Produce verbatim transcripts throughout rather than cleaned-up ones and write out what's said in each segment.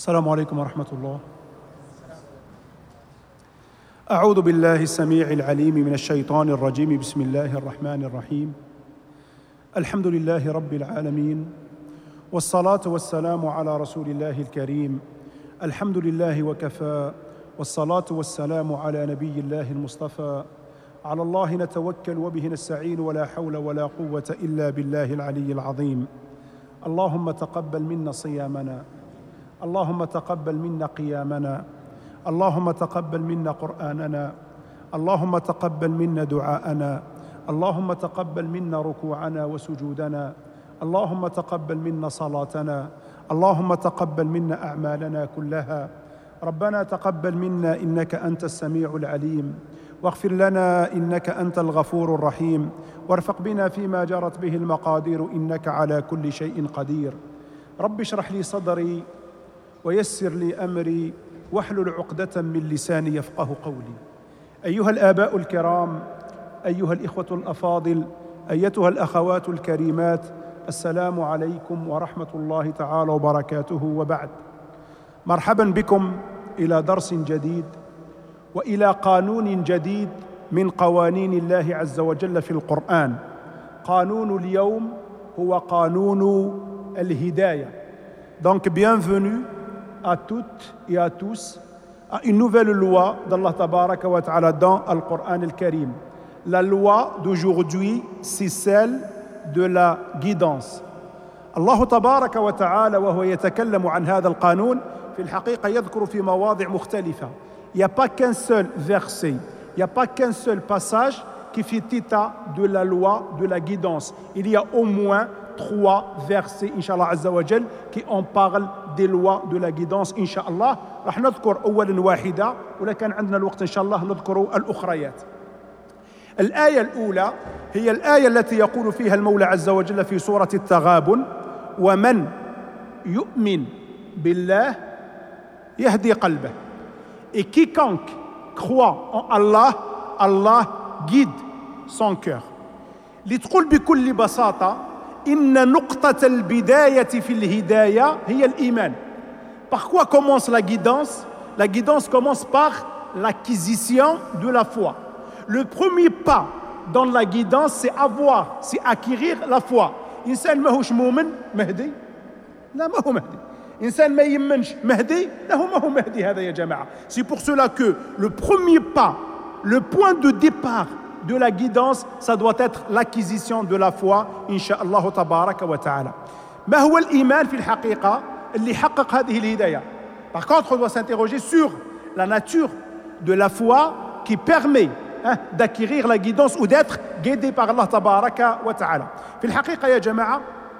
السلام عليكم ورحمة الله. أعوذ بالله السميع العليم من الشيطان الرجيم. بسم الله الرحمن الرحيم. الحمد لله رب العالمين، والصلاة والسلام على رسول الله الكريم. الحمد لله وكفى، والصلاة والسلام على نبي الله المصطفى. على الله نتوكل وبه نستعين، ولا حول ولا قوة إلا بالله العلي العظيم. اللهم تقبل منا صيامنا، اللهم تقبل منا قيامنا، اللهم تقبل منا قرآننا، اللهم تقبل منا دعاءنا، اللهم تقبل منا ركوعنا وسجودنا، اللهم تقبل منا صلاتنا، اللهم تقبل منا أعمالنا كلها. ربنا تقبل منا إنك أنت السميع العليم، واغفر لنا إنك أنت الغفور الرحيم، وارفق بنا فيما جرت به المقادير إنك على كل شيء قدير. رب اشرح لي صدري ويسر لي أمري واحلل عقدة من لساني يفقه قولي. أيها الآباء الكرام، أيها الإخوة الأفاضل، أيتها الأخوات الكريمات، السلام عليكم ورحمة الله تعالى وبركاته، وبعد. مرحبا بكم إلى درس جديد وإلى قانون جديد من قوانين الله عز وجل في القرآن. قانون اليوم هو قانون الهداية. Donc bienvenue à toutes et à tous à une nouvelle loi d'Allah Tabaraka wa Ta'ala dans le Coran al-Karim. La loi d'aujourd'hui, c'est celle de la guidance. Allah Tabaraka wa Ta'ala وهو يتكلم عن هذا القانون في الحقيقة يذكر في مواضع مختلفة. Il n'y a pas qu'un seul verset, il n'y a pas qu'un seul passage qui fait état de la loi de la guidance. Il y a au moins trois versets Inch'Allah Azza wa Jal qui en parlent des lois de la guidance. Inch'Allah راح نذكر أولا واحدة، ولكن عندنا الوقت إن شاء الله نذكر الأخريات. الآية الأولى هي الآية التي يقول فيها المولى عز وجل في سورة التغابن: ومن يؤمن بالله يهدي قلبه. Et quiconque croit en Allah, Allah guide son cœur. لتقول بكل بساطة إن نقطة البداية في الهداية هي الإيمان. Par quoi commence la guidance? La guidance commence par l'acquisition de la foi. Le premier pas dans la guidance, c'est avoir, c'est acquérir la foi. إنسان ماهوش مؤمن مهدي؟ لا ما هو مهدي. إنسان ما يمنش مهدي؟ لا هو ما هو مهدي هذا يا جماعة. C'est pour cela que le premier pas, le point de départ de la guidance, ça doit être l'acquisition de la foi إن شاء الله تبارك وتعالى. ما هو الإيمان في الحقيقة اللي يحقق هذه الهداية؟ Par contre, on doit s'interroger sur la nature de la foi qui permet hein, d'acquérir la guidance ou d'être guidé par Allah تبارك وتعالى. في الحقيقة يا جماعة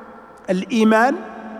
الإيمان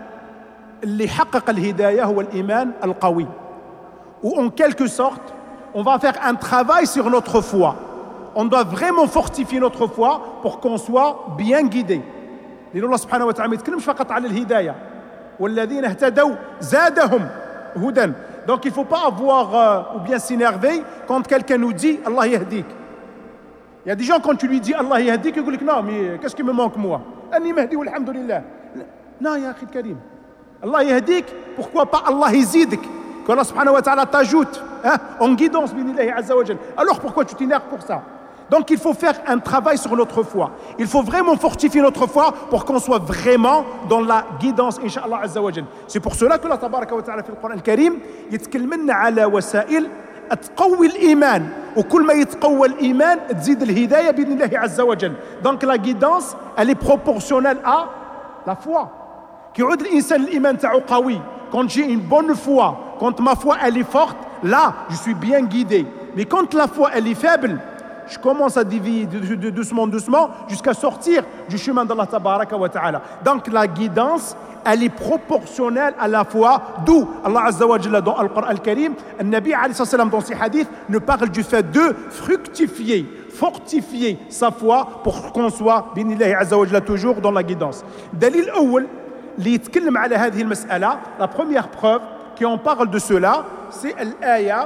اللي يحقق الهداية هو الإيمان القوي. Ou en quelque sorte, on va faire un travail sur notre foi. On doit vraiment fortifier notre foi pour qu'on soit bien guidé. لأن الله سبحانه وتعالى ما يتكلمش فقط على الهداية. والذين اهتدوا زادهم هدى. Donc il ne faut pas avoir euh, ou bien s'énerver quand quelqu'un nous dit Allah yahdik. Il y a des gens quand tu lui dis Allah yahdik, ils disent non mais qu'est-ce qui me manque moi? أني مهدي والحمد لله. Non يا أخي الكريم. Allah yahdik, pourquoi pas Allah yazidik? Que Allah subhanahu wa ta'ala t'ajoute hein, en guidance binillahi azza wa jal. Alors pourquoi tu t'énerves pour ça? Donc il faut faire un travail sur notre foi. Il faut vraiment fortifier notre foi pour qu'on soit vraiment dans la guidance Inch'Allah Azza wa Jal. C'est pour cela que Allah Tabaraka wa Ta'ala في القرآن الكريم يتكلمنا على وسائل تقوي الإيمان، وكل ما يتقوى الإيمان تزيد الهداية بإذن الله عز وجل. Donc la guidance elle est proportionnelle à la foi. كيعود الإنسان الإيمان تاعو قوي. Quand j'ai une bonne foi, quand ma foi elle est forte, là je suis bien guidé. Mais quand la foi elle est faible, je commence à dévier doucement, doucement, jusqu'à sortir du chemin d'Allah Tabaraka wa Ta'ala. Donc la guidance, elle est proportionnelle à la foi, d'où Allah Azza wa Jalla dans le Coran al-Karim, le Nabi alayhi salam dans ses hadiths, nous parle du fait de fructifier, fortifier sa foi pour qu'on soit, binillahi Azza wa Jalla, toujours dans la guidance. Dalil awwal, li yitkellam ala hadhihi al-mas'ala, la première preuve qui en parle de cela, c'est l'aya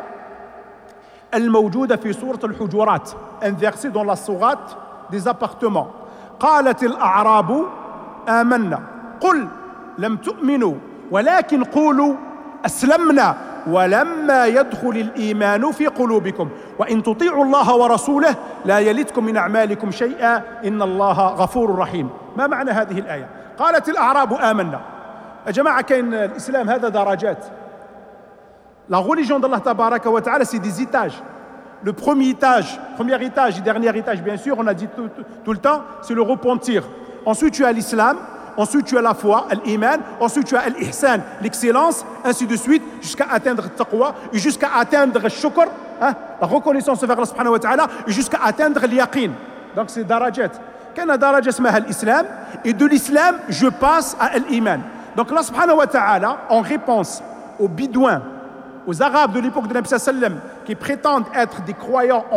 الموجودة في سورة الحجرات، un verset dans la sourate des appartements. قالت الأعراب آمنا قل لم تؤمنوا ولكن قولوا أسلمنا ولما يدخل الإيمان في قلوبكم وإن تطيعوا الله ورسوله لا يلدكم من أعمالكم شيئا إن الله غفور رحيم. ما معنى هذه الآية؟ قالت الأعراب آمنا. يا جماعة كاين الإسلام هذا درجات. La religion d'Allah tabaraka wa ta'ala, c'est des étages. Le premier étage, premier étage et dernier étage, bien sûr, on a dit tout, tout, tout le temps, c'est le repentir. Ensuite, tu as l'islam. Ensuite, tu as la foi, l'iman. Ensuite, tu as l'ihsan, l'excellence, ainsi de suite, jusqu'à atteindre le taqwa, et jusqu'à atteindre le shukr, hein, la reconnaissance envers Allah subhanahu wa ta'ala, et jusqu'à atteindre l'yaqin. Donc, c'est darajat. Quelle daraja s'appelle l'islam? Et de l'islam, je passe à l'iman. Donc, Allah subhanahu wa ta'ala, en réponse aux Bédouins, aux Arabes de l'époque de Nabi sallallahu alayhi wa sallam, qui prétendent être des croyants en